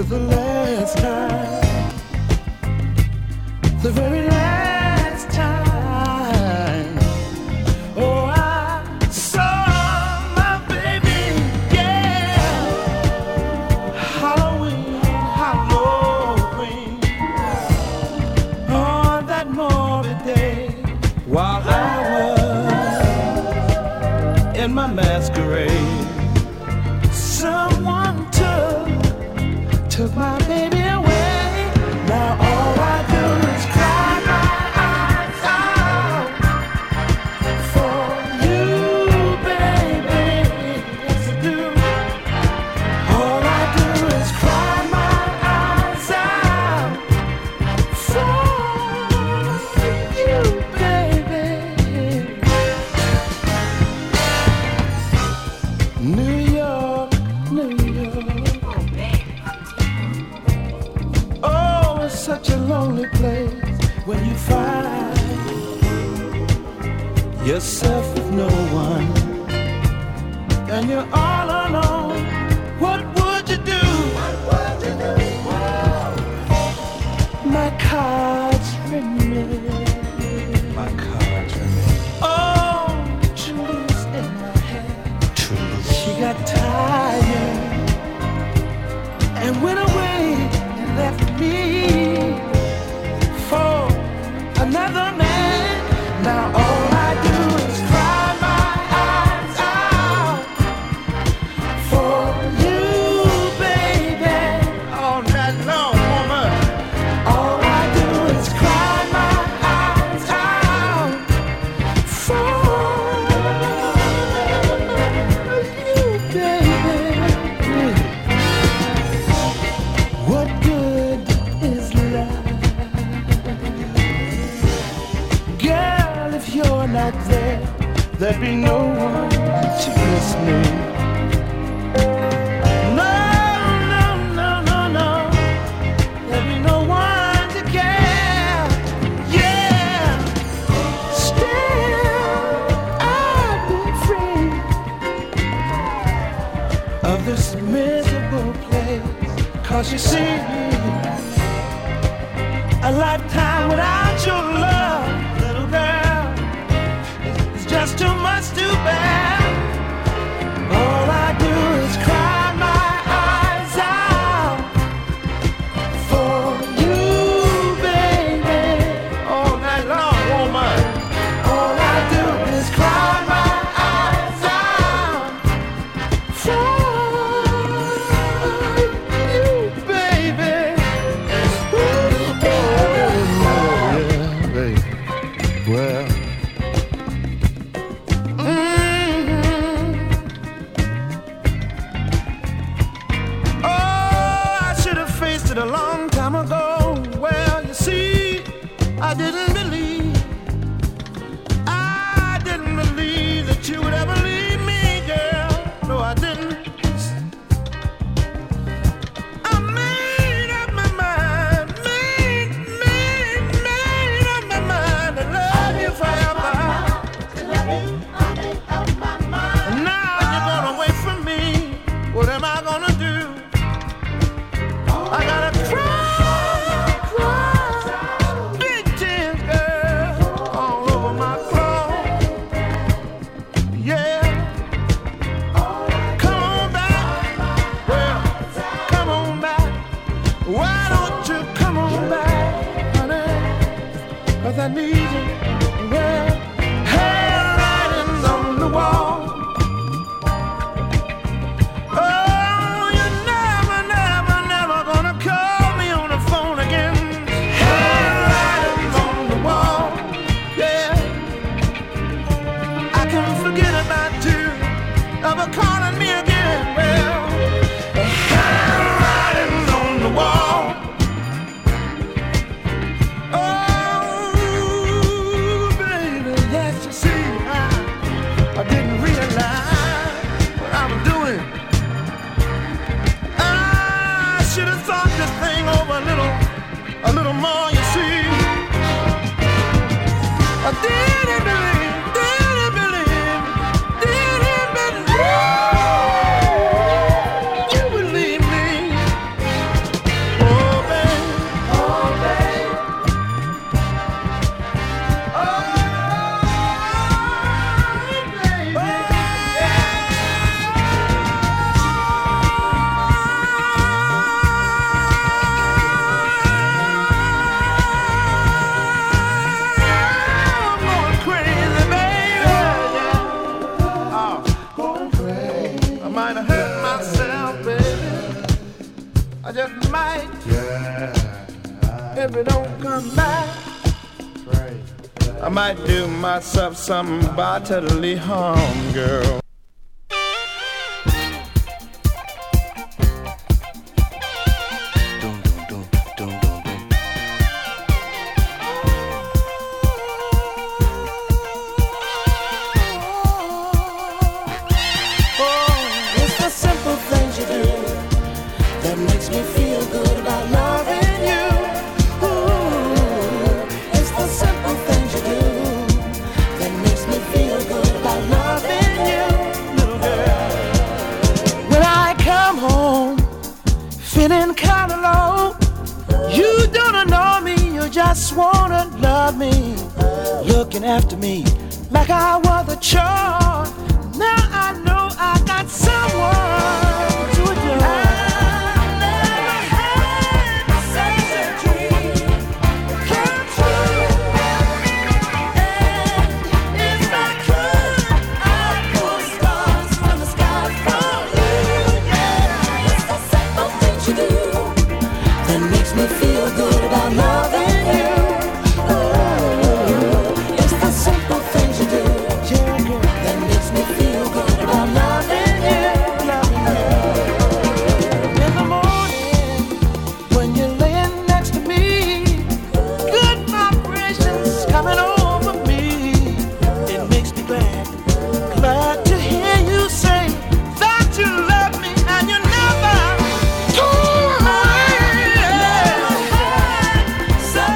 the last time, the very last time. Oh, I saw my baby, yeah. Halloween, Halloween, on that morbid day, while I was in my masquerade. Someone took my baby away. Now all I do is cry my eyes out for you, baby. Yes, I do. All I do is cry my eyes out for you, baby. New York, New York. Oh, it's such a lonely place when you find yourself with no one and you're all alone. What would you do? What would you do? My cards remain. My cards remain. Oh, Julie's in my head. She got tired and went away and left me for another man. Now all I do is cry my eyes out for you, baby. All night long, woman. All I do is cry my eyes out for you, baby. What good is love? Girl, if you're not there, there'd be no one to kiss me. No, no, no, no, no. There'd be no one to care. Yeah. Still, I'd be free of this miserable place. 'Cause you see, a lifetime without your love, little girl, is just too much to bear. All I do is cry my eyes out for you, baby. All night long, woman. All I do is cry my eyes out for you, baby. Ooh, yeah, baby. Well, oh, I should have faced it a long time ago. Well, you see, I didn't believe that you would ever leave me, girl. No, I didn't. I made up my mind, made up my mind to love you forever. And now you're gonna away from me. What am I gonna do? I gotta cry, big tears, girl, all over my clothes. Yeah, come on back. Well, come on back. Why don't you come on back, honey? 'Cause I need you. Well, handwritings on the wall. Oh, you're never, never, never gonna call me on the phone again. Handwritings on the wall. Yeah, I can't forget about you ever calling me again. Well, handwritings on the wall. Oh, baby, yes, you see, I didn't realize what I was doing. I should have thought this thing over a little more, you see. I didn't believe. You believe me. if it don't come back, I might do myself some bodily harm, girl. Just wanna love me, looking after me like I was a child. Now I know I got someone to adore. I never had such a dream come true. And if I could, I'd pull stars from the sky for you. Yeah, it's the simple things you do that makes me feel good about loving. So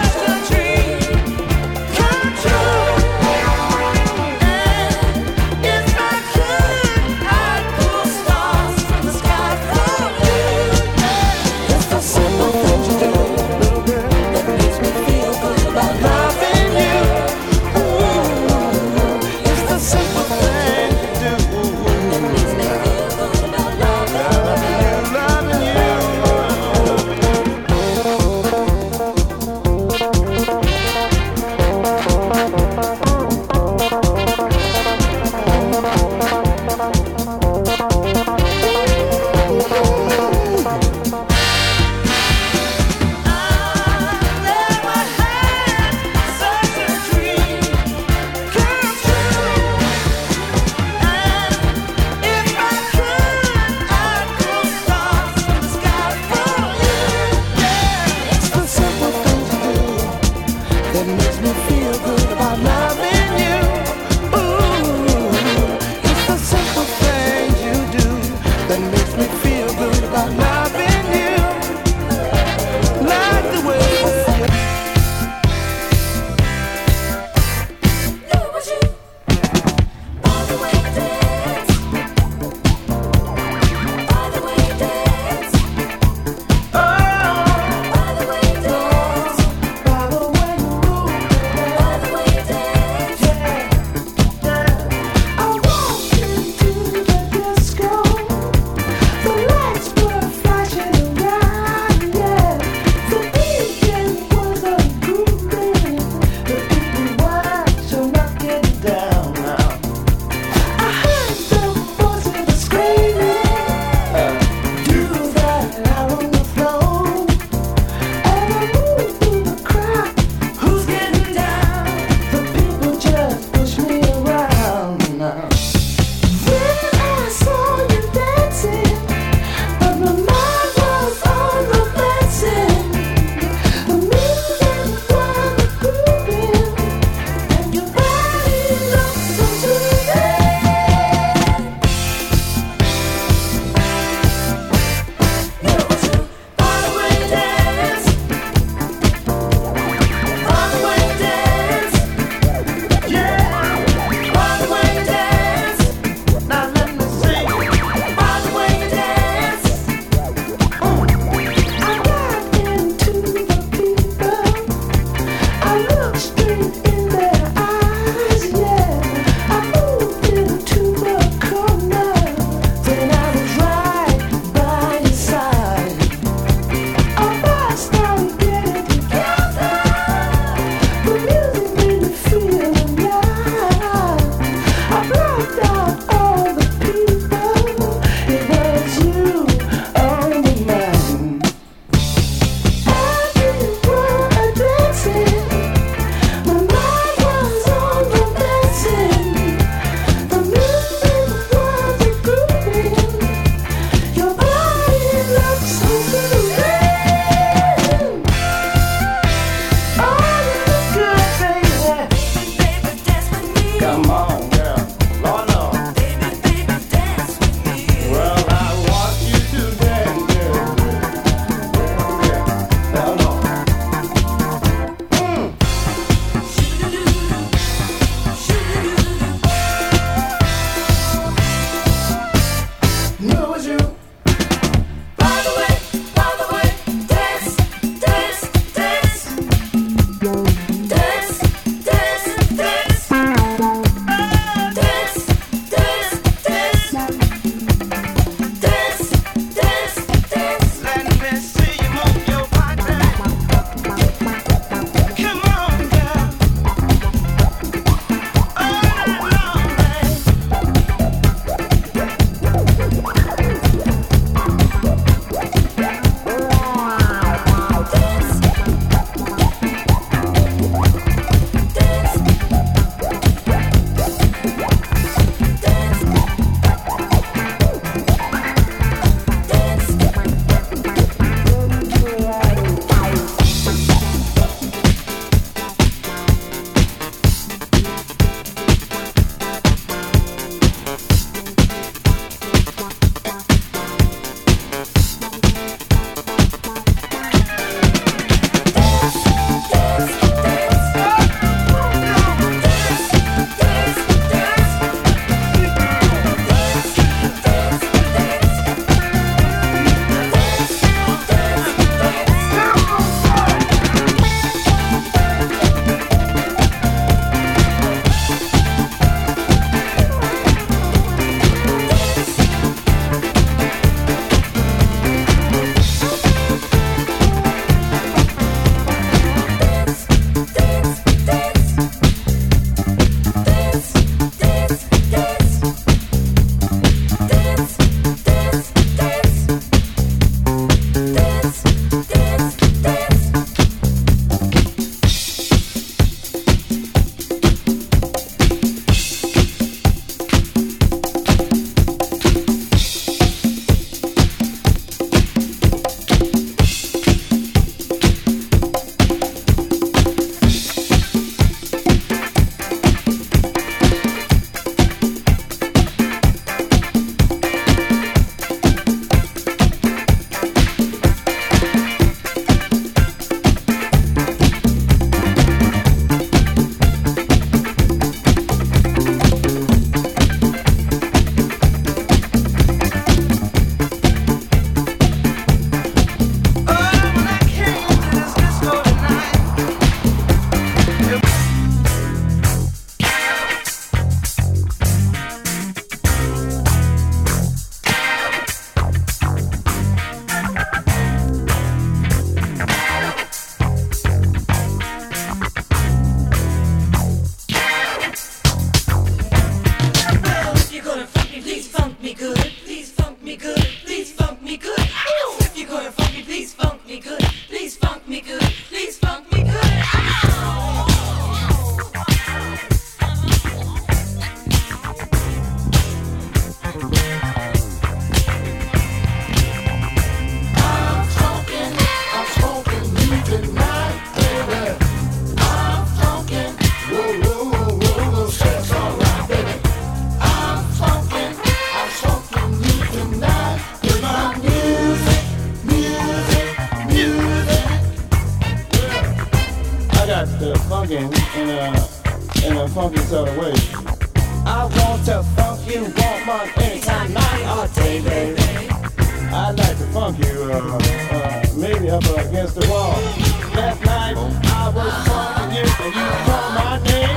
to funkin' in a funky sort of way. I want to funk you, woman, anytime, night or day, baby. I'd like to funk you, maybe up against the wall. Last night I was funkin' you, and you called my name.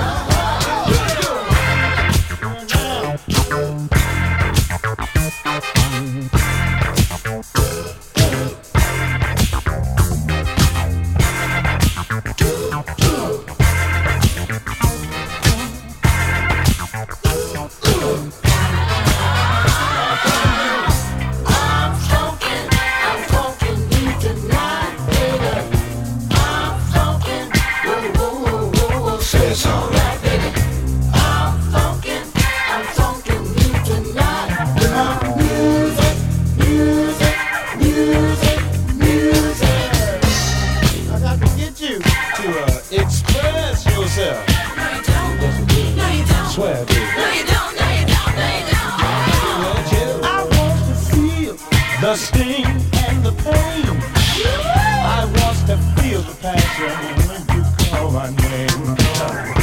Express yourself. No, you don't. No, you don't. Swear, dude. No, you don't. No, you don't. No, you don't. I want to feel the sting and the pain. I want to feel the passion when you call my name.